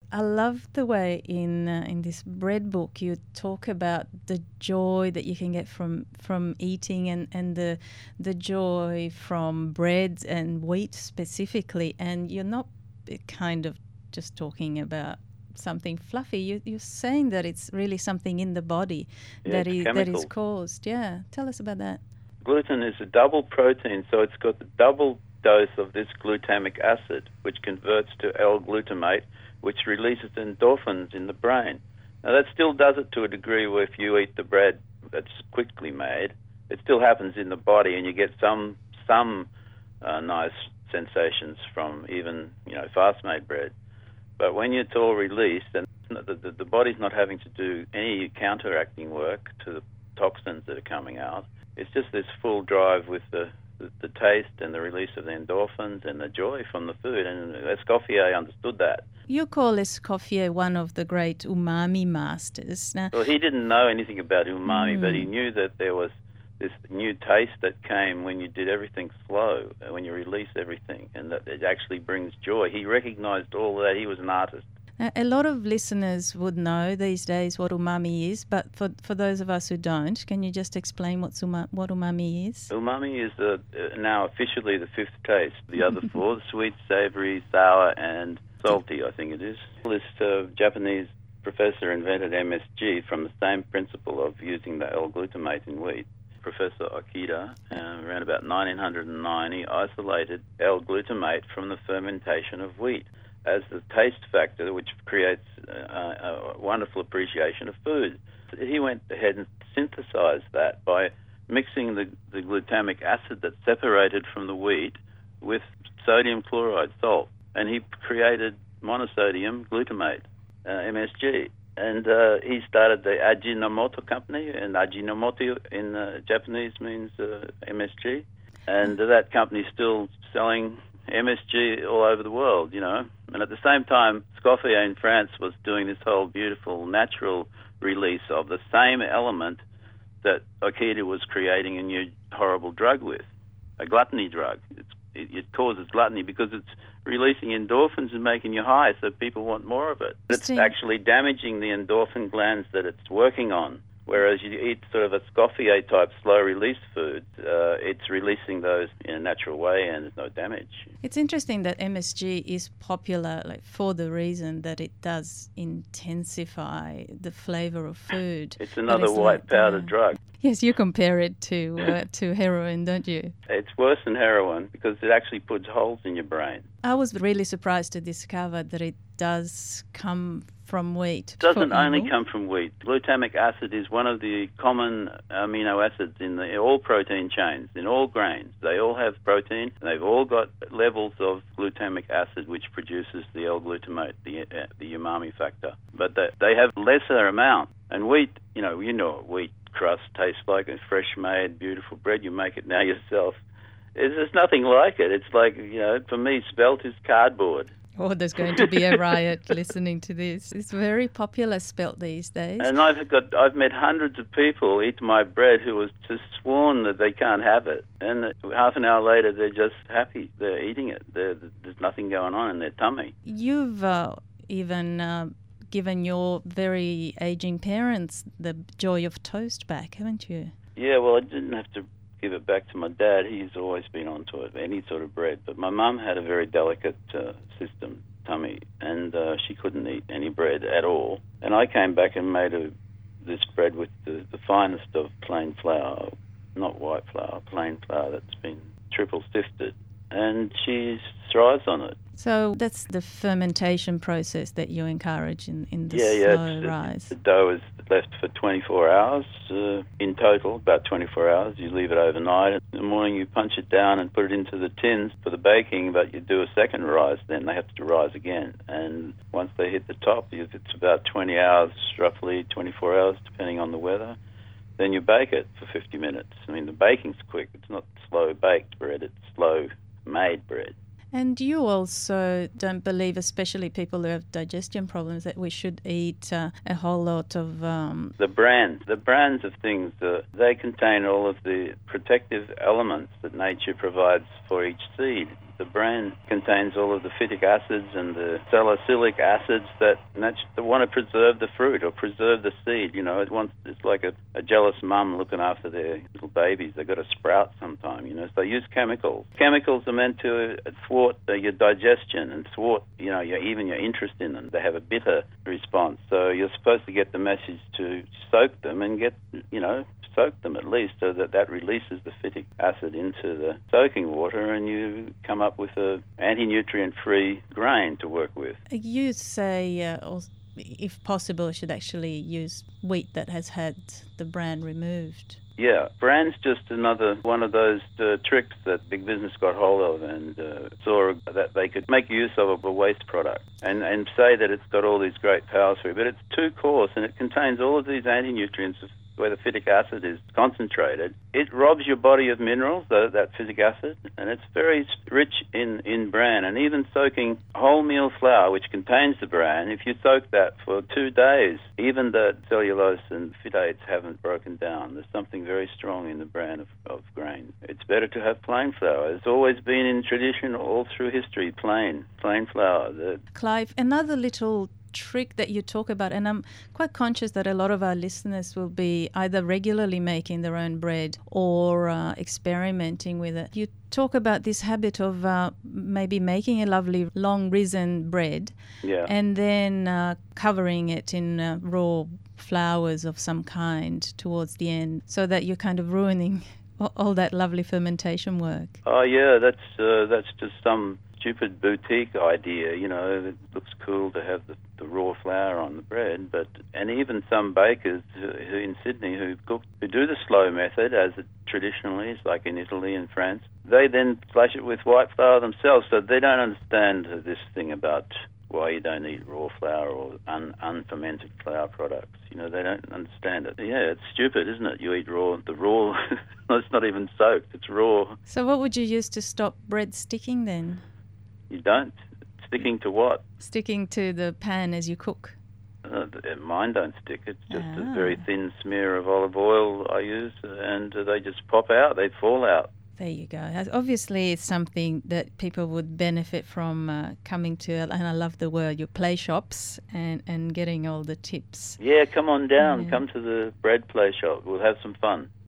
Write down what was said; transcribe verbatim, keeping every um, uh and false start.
I love the way in uh, in this bread book you talk about the joy that you can get from from eating and, and the the joy from bread and wheat specifically. And you're not kind of just talking about something fluffy. You, you're saying that it's really something in the body Yeah, that it's is that is chemical. caused. Yeah, tell us about that. Gluten is a double protein, so it's got the double dose of this glutamic acid, which converts to L-glutamate, which releases endorphins in the brain. Now, that still does it to a degree where if you eat the bread that's quickly made, it still happens in the body, and you get some some uh, nice sensations from even, you know, fast-made bread. But when it's all released, and the, the, the body's not having to do any counteracting work to the toxins that are coming out, it's just this full drive with the, the, the taste and the release of the endorphins and the joy from the food. And Escoffier understood that. You call Escoffier one of the great umami masters. Now, Well, he didn't know anything about umami, Mm. but he knew that there was this new taste that came when you did everything slow, when you release everything, and that it actually brings joy. He recognized all that. He was an artist. a a lot of listeners would know these days what umami is, but for for those of us who don't, can you just explain what's uma, what umami is? Umami is uh, uh, now officially the fifth taste. The other four, the sweet, savory, sour, and salty, I think it is. This uh, Japanese professor invented M S G from the same principle of using the L-glutamate in wheat. Professor Akita, uh, around about nineteen ninety, isolated L-glutamate from the fermentation of wheat as the taste factor, which creates uh, a wonderful appreciation of food. He went ahead and synthesized that by mixing the, the glutamic acid that's separated from the wheat with sodium chloride, salt, and he created monosodium glutamate, uh, M S G. And uh, he started the Ajinomoto company, and Ajinomoto in uh, Japanese means uh, M S G. And that company's still selling M S G all over the world, you know. And at the same time, Escoffier in France was doing this whole beautiful natural release of the same element that Akita was creating a new horrible drug with, a gluttony drug. It's, it, it causes gluttony because it's releasing endorphins and making you high, so people want more of it. It's actually damaging the endorphin glands that it's working on. Whereas you eat sort of a Escoffier type slow release food, uh, it's releasing those in a natural way and there's no damage. It's interesting that M S G is popular like for the reason that it does intensify the flavour of food. It's another it's white like, powder uh, drug. Yes, you compare it to uh, to heroin, don't you? It's worse than heroin because it actually puts holes in your brain. I was really surprised to discover that it does come from wheat. It doesn't for only evil. come from wheat. Glutamic acid is one of the common amino acids in the, all protein chains, in all grains. They all have protein, and they've all got levels of glutamic acid, which produces the L-glutamate, the, uh, the umami factor. But they, they have lesser amount. And wheat, you know, you know what wheat crust tastes like, a fresh-made, beautiful bread. You make it now yourself. It's, there's nothing like it. It's like, you know, for me, spelt is cardboard. Oh, there's going to be a riot listening to this. It's very popular spelt these days. And I've got, I've met hundreds of people eat my bread who was just sworn that they can't have it. And half an hour later, they're just happy. They're eating it. They're, there's nothing going on in their tummy. You've uh, even uh, given your very aging parents the joy of toast back, haven't you? Yeah, well, I didn't have to give it back to my dad. He's always been onto it, any sort of bread. But my mum had a very delicate uh, system, tummy, and uh, she couldn't eat any bread at all. And I came back and made a, this bread with the, the finest of plain flour, not white flour, plain flour that's been triple sifted. And she thrives on it. So that's the fermentation process that you encourage in, in the yeah, yeah, slow it's, rise. The dough is left for twenty-four hours uh, in total, about twenty-four hours. You leave it overnight. In the morning you punch it down and put it into the tins for the baking, but you do a second rise, then they have to rise again. And once they hit the top, it's about twenty hours, roughly twenty-four hours, depending on the weather. Then you bake it for fifty minutes. I mean, the baking's quick. It's not slow-baked bread. It's slow-made bread. And you also don't believe, especially people who have digestion problems, that we should eat uh, a whole lot of... Um... The brands, the brands of things, uh, they contain all of the protective elements that nature provides for each seed. The bran contains all of the phytic acids and the salicylic acids that natu- that want to preserve the fruit or preserve the seed. You know, it wants, it's like a, a jealous mum looking after their little babies. They've got to sprout sometime, you know, so they use chemicals. Chemicals are meant to thwart uh, your digestion and thwart, you know, your, even your interest in them. They have a bitter response. So you're supposed to get the message to soak them and get, you know, soak them at least so that that releases the phytic acid into the soaking water and you come up with a anti-nutrient-free grain to work with. You say, uh, als- if possible, should actually use wheat that has had the bran removed. Yeah, bran's just another one of those uh, tricks that big business got hold of and uh, saw that they could make use of a waste product and, and say that it's got all these great powers for it, but it's too coarse and it contains all of these anti-nutrients where the phytic acid is concentrated. It robs your body of minerals, the, that phytic acid, and it's very rich in, in bran. And even soaking wholemeal flour, which contains the bran, if you soak that for two days, even the cellulose and phytates haven't broken down. There's something very strong in the bran of, of grain. It's better to have plain flour. It's always been in tradition all through history, plain, plain flour. The, Clive, another little trick that you talk about, and I'm quite conscious that a lot of our listeners will be either regularly making their own bread or uh, experimenting with it. You talk about this habit of uh, maybe making a lovely long risen bread yeah. and then uh, covering it in uh, raw flours of some kind towards the end, so that you're kind of ruining all, all that lovely fermentation work. Oh yeah, that's uh, that's just some stupid boutique idea, you know. It looks cool to have the, the raw flour on the bread, but and even some bakers who, who in Sydney who cook who do the slow method as it traditionally is, like in Italy and France, they then flash it with white flour themselves, so they don't understand this thing about why you don't eat raw flour or un, unfermented flour products. You know, they don't understand it. Yeah, it's stupid, isn't it? You eat raw, the raw, it's not even soaked, it's raw. So what would you use to stop bread sticking then? You don't. Sticking to what? Sticking to the pan as you cook. Uh, mine don't stick. It's just Ah. a very thin smear of olive oil I use, and uh, they just pop out. They fall out. There you go. As- Obviously, it's something that people would benefit from uh, coming to, and I love the word, your play shops, and, and getting all the tips. Yeah, come on down. Yeah. Come to the bread play shop. We'll have some fun.